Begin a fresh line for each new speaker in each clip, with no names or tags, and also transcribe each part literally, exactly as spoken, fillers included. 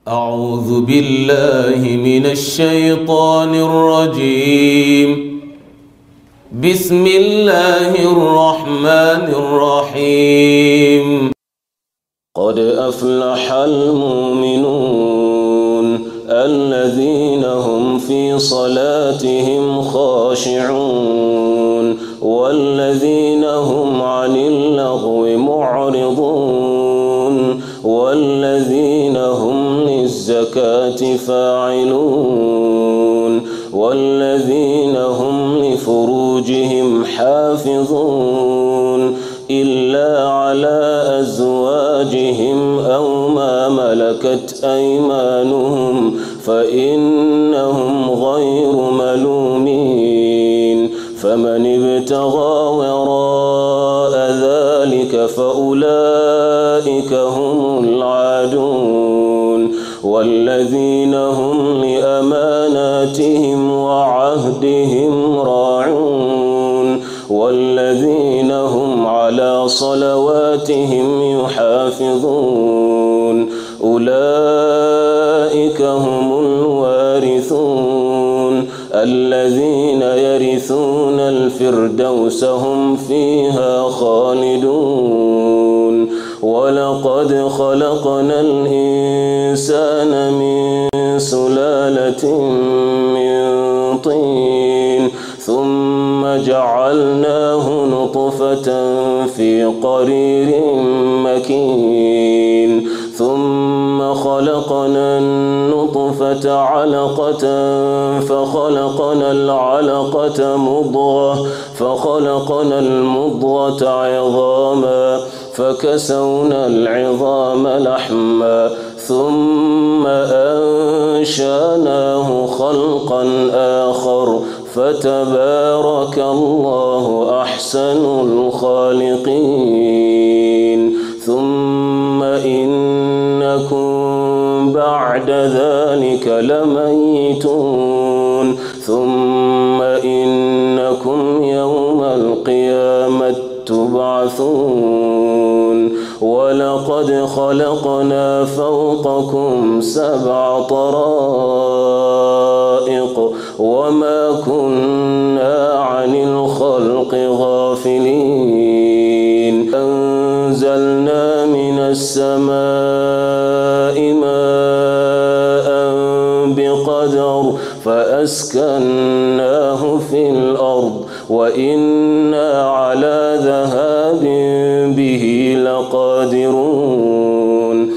أعوذ بالله من الشيطان الرجيم. بسم الله الرحمن الرحيم. قد أفلح المؤمنون الذين هم في صلاتهم خاشعون والذين هم عن اللغو معرضون والذين هم للزكاة فاعلون والذين هم لفروجهم حافظون إلا على أزواجهم أو ما ملكت أيمانهم فإنهم غير ملومين. فمن ابتغى وراء ذلك فأولئك هم العادون والذين هم لأماناتهم وعهدهم راعون والذين هم على صلواتهم يحافظون أولئك هم الوارثون الذين يرثون الفردوس هم فيها خالدون. ولقد خلقنا الإنسان من سلالة من طين ثم جعلناه نطفة في قرير مكين ثم خلقنا النطفة علقة فخلقنا العلقة مضغة فخلقنا المضغة عظاما فكسونا العظام لحما ثم أنشأناه خلقا آخر فتبارك الله أحسن الخالقين. ثم إنكم بعد ذلك لميتون ثم إنكم يوم القيامة تبعثون. ولقد خلقنا فوقكم سبع طرائق وما كنا عن الخلق غافلين. أنزلنا من السماء ماء بقدر فأسكناه في الأرض وإنا على ذهاب به لقادرون.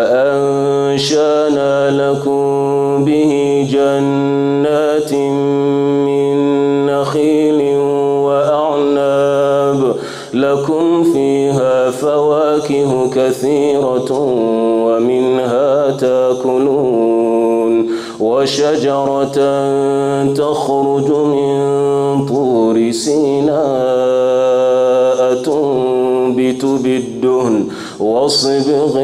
فأنشأنا لكم به جنات من نخيل وأعناب لكم فيها فواكه كثيرة ومنها تأكلون وشجرة تخرج من طور سيناء تنبت بالدهن وصبغ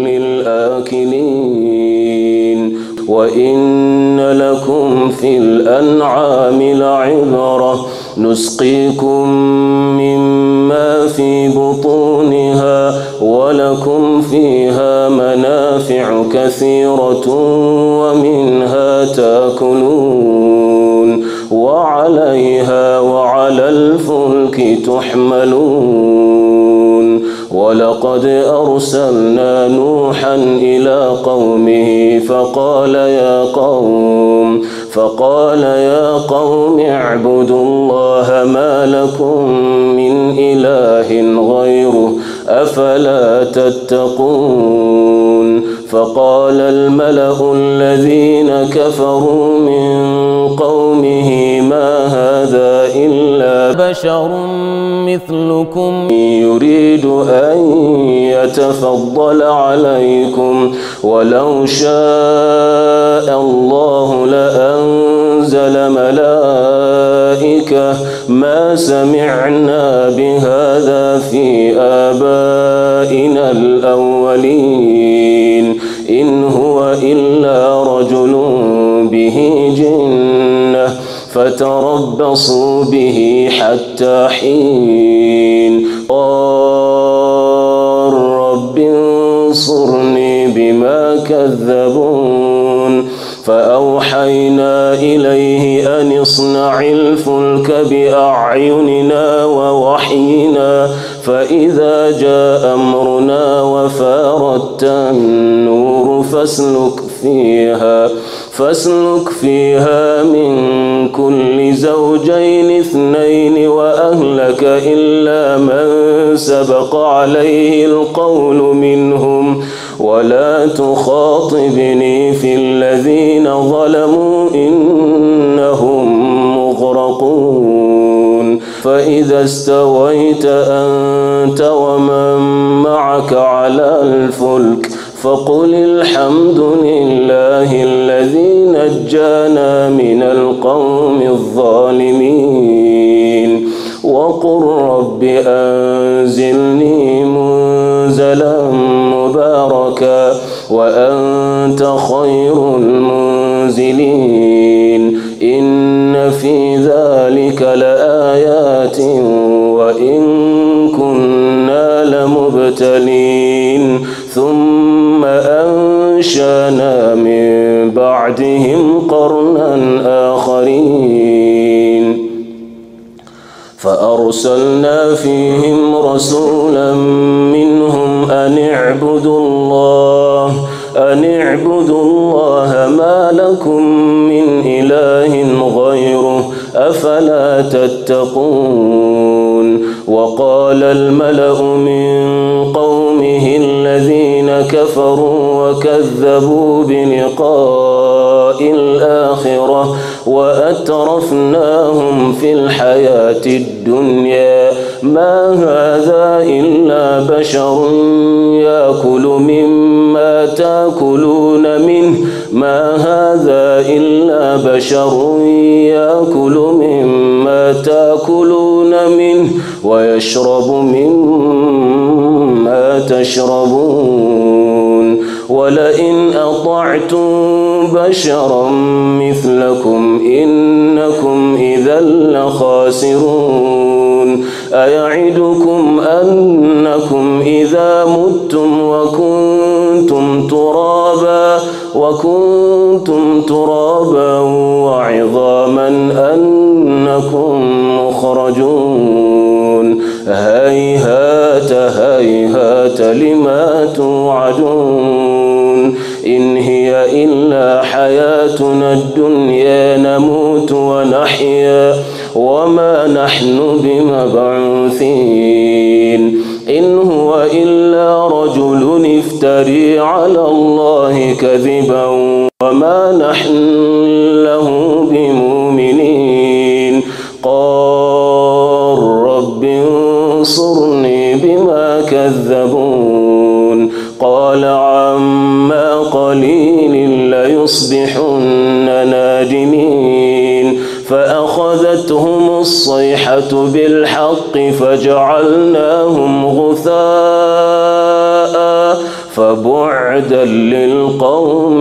للآكلين. وإن لكم في الأنعام لعبرة نسقيكم مما في بطونها ولكم فيها منافع كثيرة ومنها تأكلون وعليها وعلى الفلك تحملون. ولقد أرسلنا نوحا إلى قومه فقال يا قوم فقال يا قوم اعبدوا الله ما لكم من إله غيره أفلا تتقون. فقال الملأ الذين كفروا من قومه ما هذا إلا بشر مثلكم يريد أن يتفضل عليكم ولو شاء الله لأنزل ملائكة ما سمعنا بهذا في آبائنا الأولين إن هو إلا رجل به جنة فتربصوا به حتى حين. قال رب انصرني بما بما كذبون فأوحينا إليه أن اصنع الفلك بأعيننا ووحينا فإذا جاء أمرنا وفارت النور فاسلك فيها فاسلك فيها من كل زوجين اثنين وأهلك إلا من سبق عليه القول منهم ولا تخاطبني في الذين ظلموا إنهم مغرقون فإذا استويت أنت ومن معك على الفلك فقل الحمد لله الذي نجانا من القوم الظالمين وقل رب أنزلني منزلا مباركا وأنت خير المنزلين إن في ذلك لآيات وإن كنا لمبتلين ثم أنشأنا من بعدهم قرنا آخرين فأرسلنا فيهم رسولا منهم أن اعبدوا الله أن اعبدوا الله ما لكم من إله غيره أفلا تتقون وقال الملأ من قومه الذين كفروا وكذبوا بلقاء الآخرة وأترفناهم في الحياة الدنيا ما هذا إلا بشر يأكل مما تأكلون منه ما هذا إلا بشر يأكل مما تأكلون منه ويشرب مما تشربون ولئن أطعتم بشرا مثلكم إنكم إذا لخاسرون أيعدكم أنكم إذا متم وكنتم ترابا وكنتم ترابا وعظاما أنكم مخرجون هيهات هيهات لما توعدون إن هي إلا حياتنا الدنيا نموت ونحيا وما نحن بمبعوثين إن هو إلا رجل افتري على الله كذبا وما نحن له بمؤمنين قال رب انصرني بما كذبون قال عما قليل ليصبحن نادمين فأخذتهم الصيحة بالحق فجعلناهم غثاء فبعدا للقوم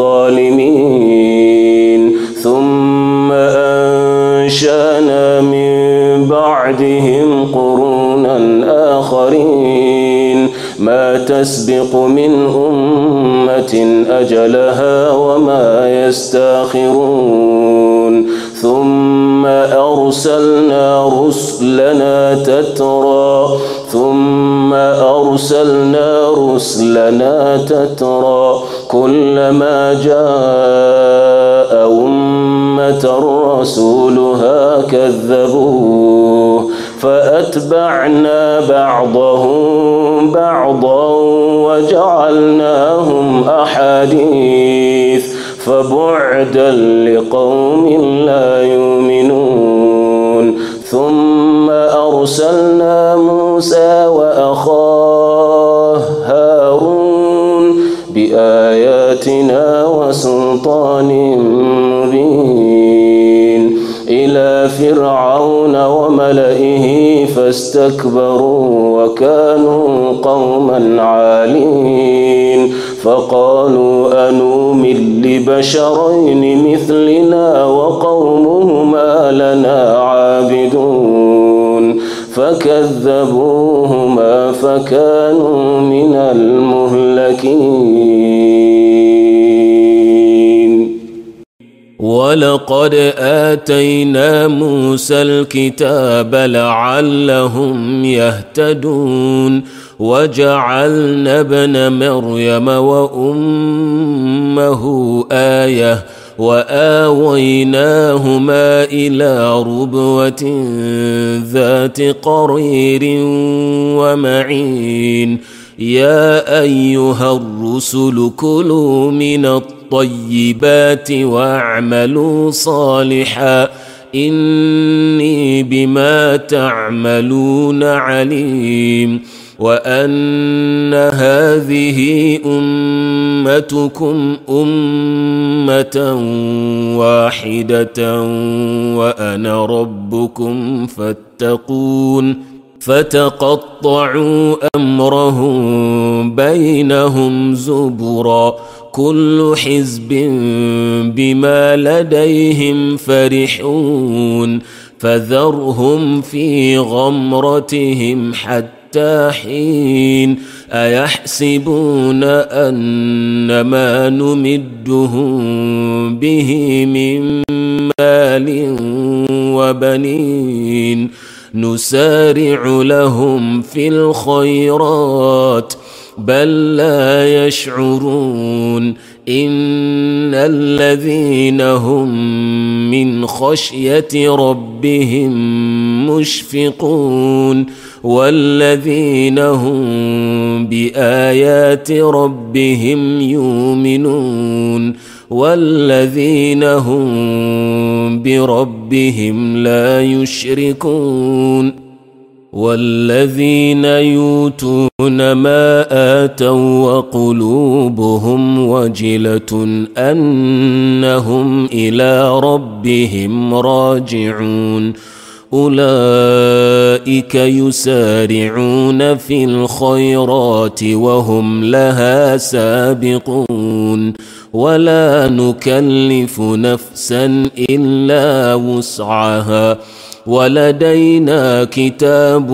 الظالمين ثم أنشأنا من بعدهم قرونا آخرين ما تسبق من أمة أجلها وما يستاخرون ثم أرسلنا رسلنا تترى ثم أرسلنا رسلنا تترى كلما جاء أمة رسولها كذبوه فأتبعنا بعضهم بعضا وجعلناهم أحاديث فبعدا لقوم لا يؤمنون ثم أرسلنا موسى وأخاه هارون بآياتنا وسلطان مبين إلى فرعون وملئه فاستكبروا وكانوا قوما عالين فقالوا أنؤمن لبشرين مثلنا وقومهما لنا عابدون فكذبوهما فكانوا من المهلكين. ولقد آتينا موسى الكتاب لعلهم يهتدون وجعلنا ابن مريم وأمه آية وآويناهما إلى ربوة ذات قرير ومعين. يا أيها الرسل كلوا من الطيبات واعملوا صالحا إني بما تعملون عليم. وأن هذه أمتكم أمة واحدة وأنا ربكم فاتقون. فتقطعوا أمرهم بينهم زبرا كل حزب بما لديهم فرحون. فذرهم في غمرتهم حتى حين. أيحسبون أن ما نمدهم به من مال وبنين نسارع لهم في الخيرات بل لا يشعرون. إن الذين هم من خشية ربهم مشفقون والذين هم بآيات ربهم يؤمنون والذين هم بربهم لا يشركون. والذين يؤتون ما آتوا وقلوبهم وجلة أنهم إلى ربهم راجعون أولئك يسارعون في الخيرات وهم لها سابقون. ولا نكلف نفسا إلا وسعها ولدينا كتاب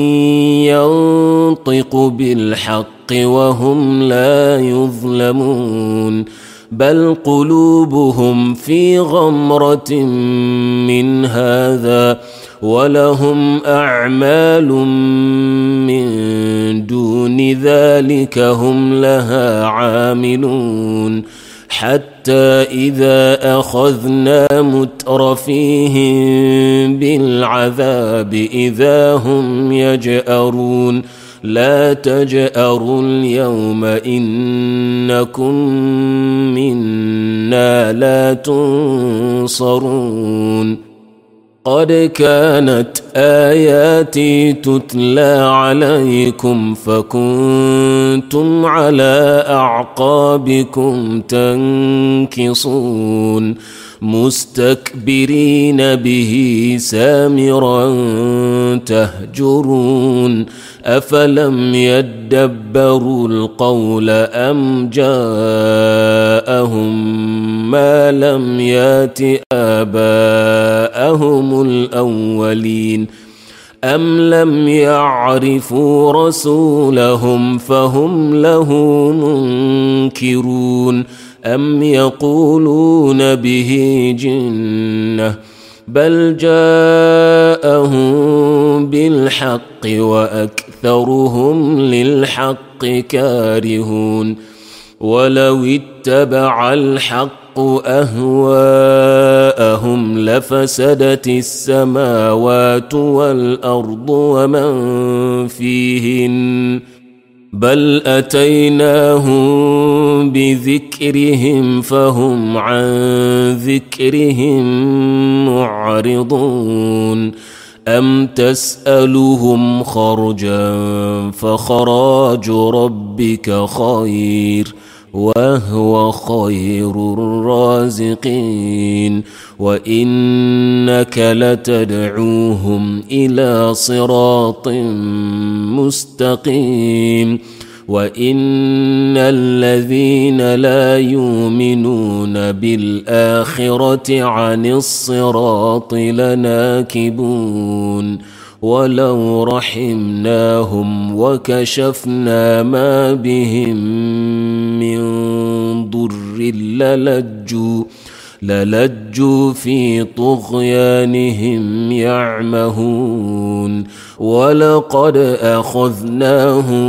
ينطق بالحق وهم لا يظلمون. بل قلوبهم في غمرة من هذا ولهم أعمال من دون ذلك هم لها عاملون. حتى إذا أخذنا مترفيهم بالعذاب إذا هم يجأرون. لا تجأروا اليوم إنكم منا لا تنصرون. قد كانت آياتي تتلى عليكم فكنتم على أعقابكم تنكصون مستكبرين به سامرا تهجرون. أفلم يدبروا القول أم جاءهم ما لم يات آباءهم الأولين أم لم يعرفوا رسولهم فهم له منكرون. أم يقولون به جنة بل جاءهم بالحق وأكثرهم للحق كارهون. ولو اتبع الحق أهواءهم لفسدت السماوات والأرض ومن فيهن بل أتيناهم بذكرهم فهم عن ذكرهم معرضون. أم تسألهم خرجا فخراج ربك خير وهو خير الرازقين. وإنك لتدعوهم إلى صراط مستقيم. وإن الذين لا يؤمنون بالآخرة عن الصراط لناكبون. ولو رحمناهم وكشفنا ما بهم من ضر للجوا للجوا في طغيانهم يعمهون ولقد أخذناهم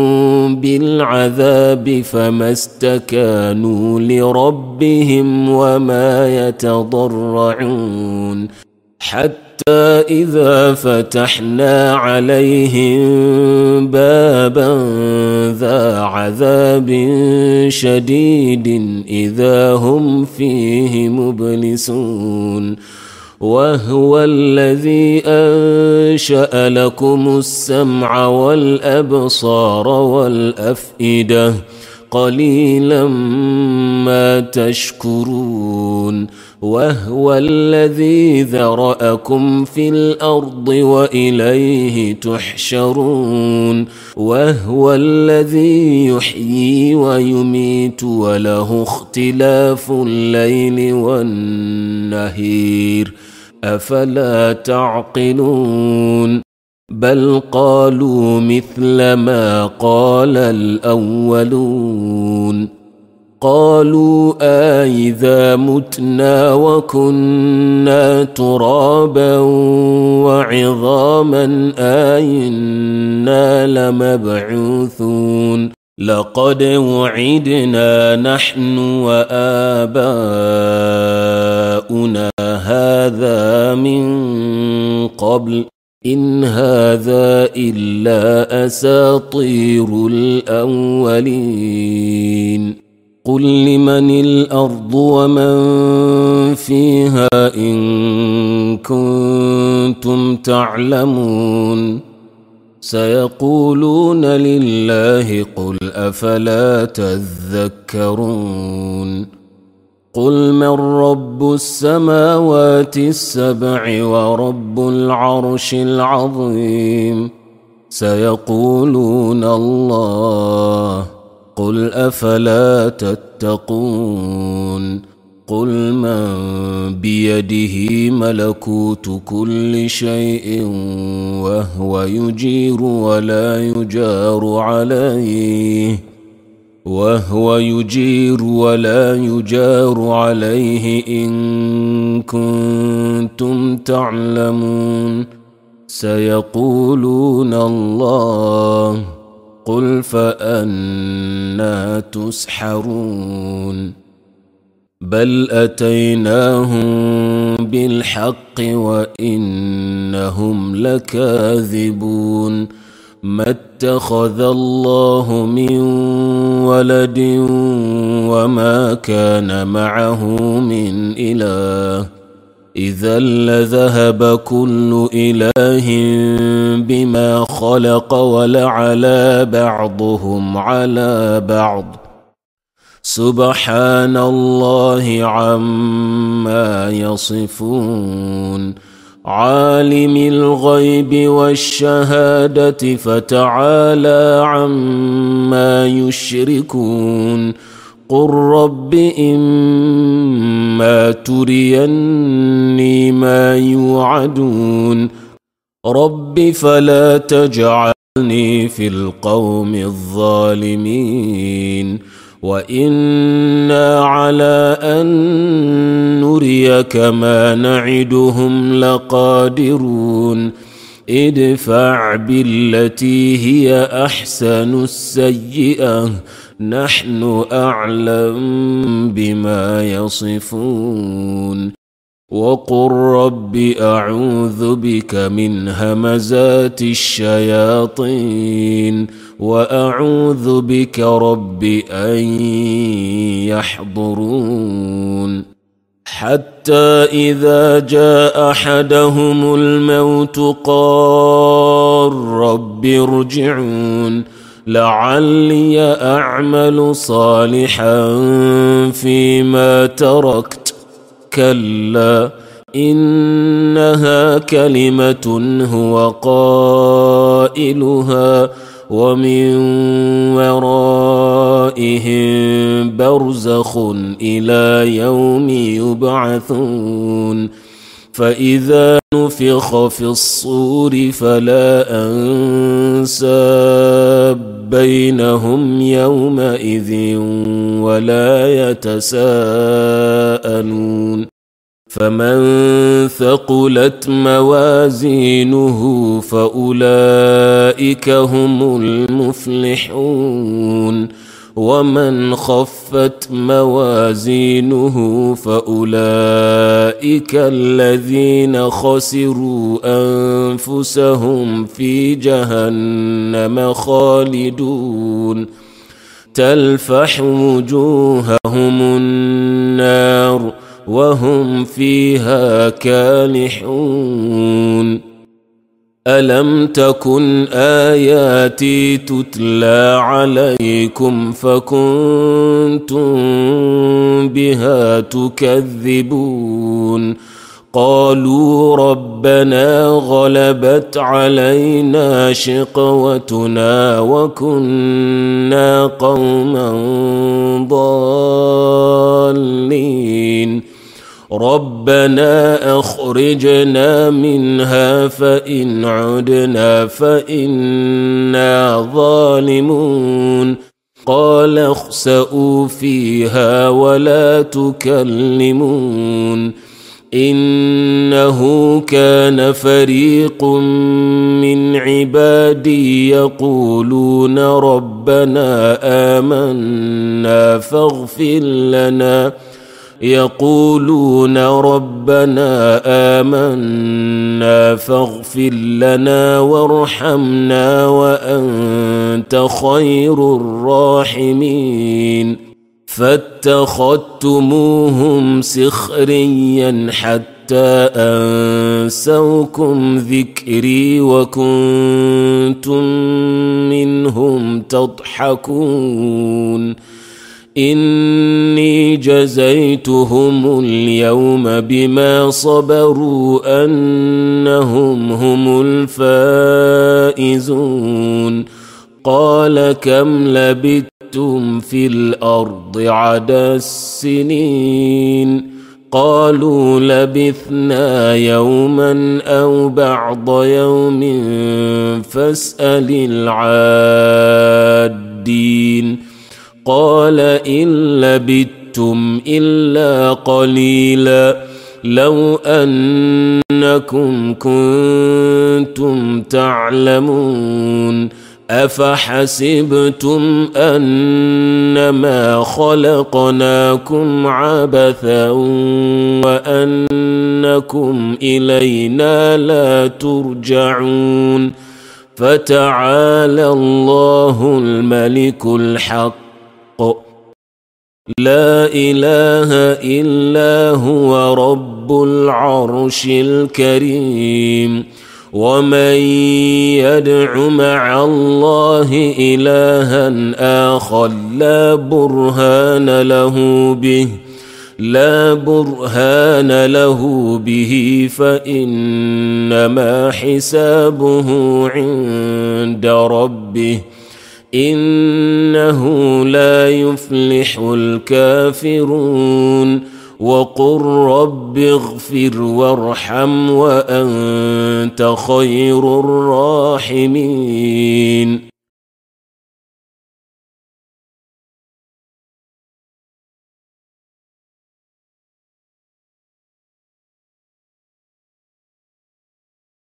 بالعذاب فما استكانوا لربهم وما يتضرعون حتى إذا فتحنا عليهم بابا ذا عذاب شديد إذا هم فيه مبلسون وهو الذي أنشأ لكم السمع والأبصار والأفئدة قليلا ما تشكرون وهو الذي ذرأكم في الأرض وإليه تحشرون وهو الذي يحيي ويميت وله اختلاف الليل والنهار أفلا تعقلون بل قالوا مثل ما قال الأولون قالوا أإذا متنا وكنا ترابا وعظاما أإنا لمبعوثون لقد وعدنا نحن وآباؤنا هذا من قبل إن هذا إلا أساطير الأولين قل لمن الأرض ومن فيها إن كنتم تعلمون سيقولون لله قل أفلا تذكرون قل من رب السماوات السبع ورب العرش العظيم سيقولون الله قل أفلا تتقون قل من بيده ملكوت كل شيء وهو يجير ولا يجار عليه وهو يجير ولا يجار عليه إن كنتم تعلمون سيقولون الله قل فأنى تسحرون بل أتيناهم بالحق وإنهم لكاذبون ما اتخذ الله من ولد وما كان معه من إله إذا لذهب كل إله بما خلق ولعلى بعضهم على بعض سبحان الله عما يصفون عالم الغيب والشهادة فتعالى عما يشركون قل رب إما تريني ما يوعدون رب فلا تجعلني في القوم الظالمين وإنا على أن نريك ما نعدهم لقادرون ادفع بالتي هي أحسن السيئة نحن أعلم بما يصفون وقل رب أعوذ بك من همزات الشياطين وأعوذ بك رب أن يحضرون حتى إذا جاء أحدهم الموت قال رب ارجعون لعلي أعمل صالحا فيما تركت كلا إنها كلمة هو قائلها ومن ورائهم برزخ إلى يوم يبعثون فإذا نفخ في الصور فلا أنساب بينهم يومئذ ولا يتساءلون فمن ثقلت موازينه فأولئك هم المفلحون ومن خفت موازينه فأولئك الذين خسروا أنفسهم في جهنم خالدون تلفح وجوههم النار وهم فيها كالحون ألم تكن آياتي تتلى عليكم فكنتم بها تكذبون قالوا ربنا غلبت علينا شقوتنا وكنا قوما ضالين ربنا أخرجنا منها فإن عدنا فإنا ظالمون قال اخسئوا فيها ولا تكلمون إنه كان فريق من عبادي يقولون ربنا آمنا فاغفر لنا يقولون ربنا آمنا فاغفر لنا وارحمنا وأنت خير الراحمين فاتخذتموهم سخريا حتى أنسوكم ذكري وكنتم منهم تضحكون إني جزيتهم اليوم بما صبروا أنهم هم الفائزون قال كم لبثتم في الأرض عدد السنين قالوا لبثنا يوما أو بعض يوم فاسأل العادين قال إن لبثتم إلا قليلا لو أنكم كنتم تعلمون أفحسبتم أنما خلقناكم عبثا وأنكم إلينا لا ترجعون فتعالى الله الملك الحق لا إله إلا هو رب العرش الكريم ومن يدع مع الله إلها آخر لا برهان له به لا برهان له به فإنما حسابه عند ربه إنه لا يفلح الكافرون وقل رب اغفر وارحم وأنت خير الراحمين